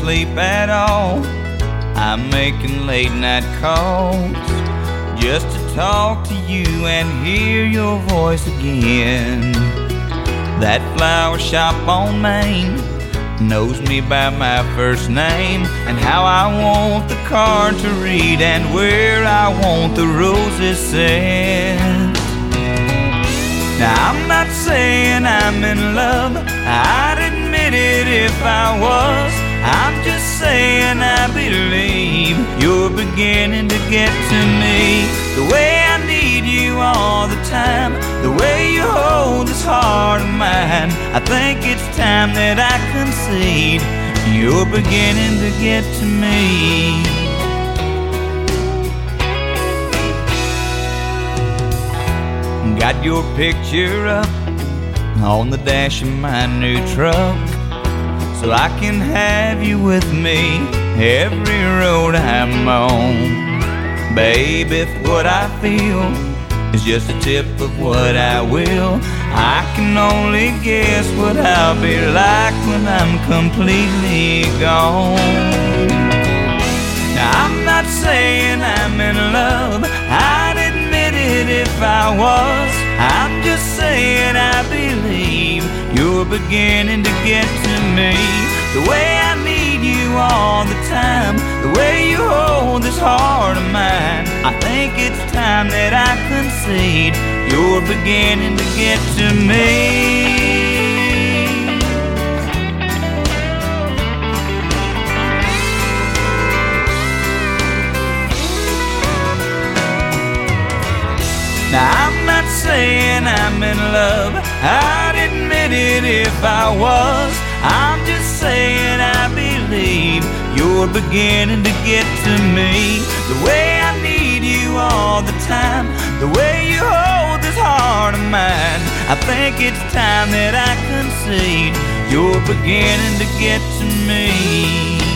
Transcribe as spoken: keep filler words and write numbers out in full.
sleep at all. I'm making late night calls just to talk to you and hear your voice again. That flower shop on Main knows me by my first name, and how I want the card to read and where I want the roses sent. Now I'm not saying I'm in love, I'd admit it if I was. I'm just saying I believe you're beginning to get to me. The way I need you all the time, the way you hold this heart of mine, I think it's time that I concede you're beginning to get to me. Got your picture up on the dash of my new truck, so I can have you with me every road I'm on. Babe, if what I feel is just a tip of what I will, I can only guess what I'll be like when I'm completely gone. Now I'm not saying I'm in love, I'd admit it if I was. I'm just saying I believe you're beginning to get to me. The way I need you all the time, the way you hold this heart of mine, I think it's time that I concede you're beginning to get to me. Now I'm not saying I'm in love, I'd admit it if I was. I'm just saying I believe you're beginning to get to me. The way I need you all the time, the way you hold this heart of mine, I think it's time that I concede you're beginning to get to me.